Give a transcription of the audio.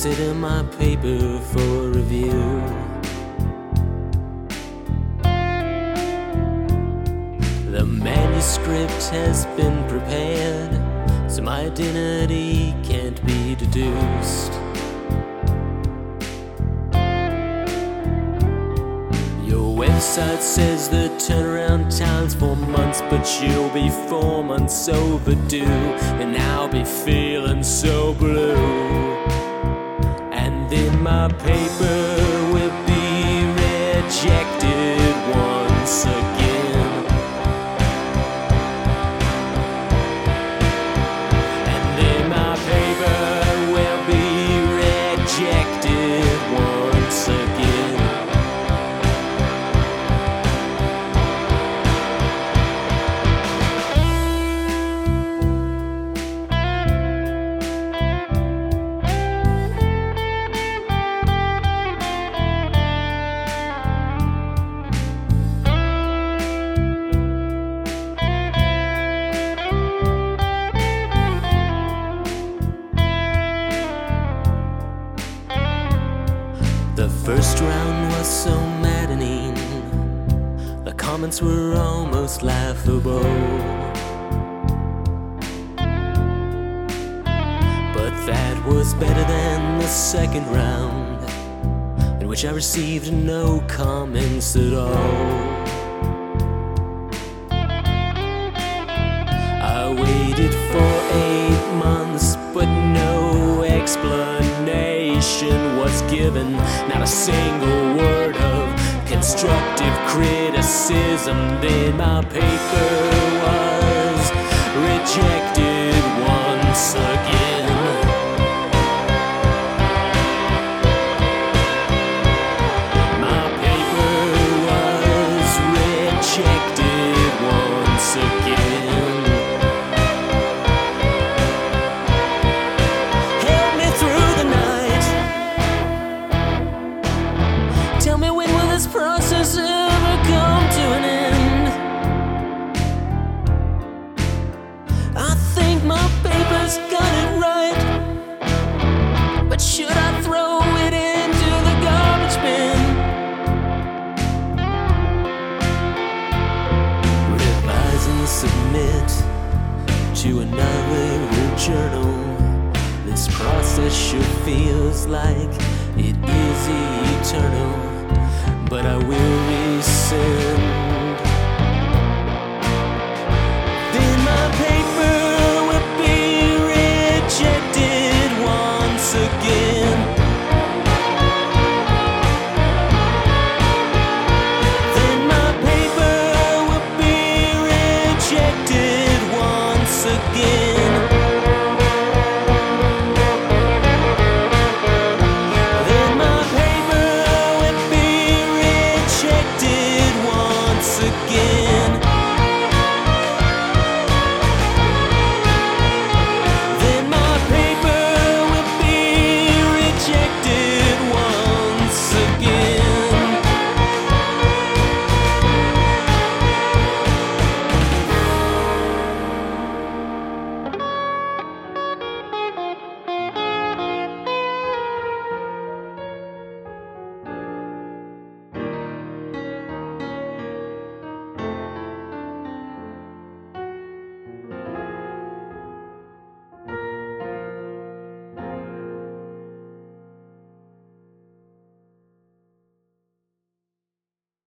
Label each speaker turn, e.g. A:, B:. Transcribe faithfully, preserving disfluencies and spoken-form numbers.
A: consider my paper for review. The manuscript has been prepared, so my identity can't be deduced. Your website says the turnaround time's four months, but you'll be four months overdue, and I'll be feeling so blue. And then my paper will be rejected once again. And then my paper will be rejected once again. The first round was so maddening, the comments were almost laughable. But that was better than the second round, in which I received no comments at all. I waited for eight months, but no explanation was given. Not a single word of constructive criticism. Then my paper was rejected once again. My paper was rejected once again. Tell me, when will this process ever come to an end? I think my paper's got it right, but should I throw it into the garbage bin? Revise and submit to another journal. This process sure feels like it is eternal, but I will rescind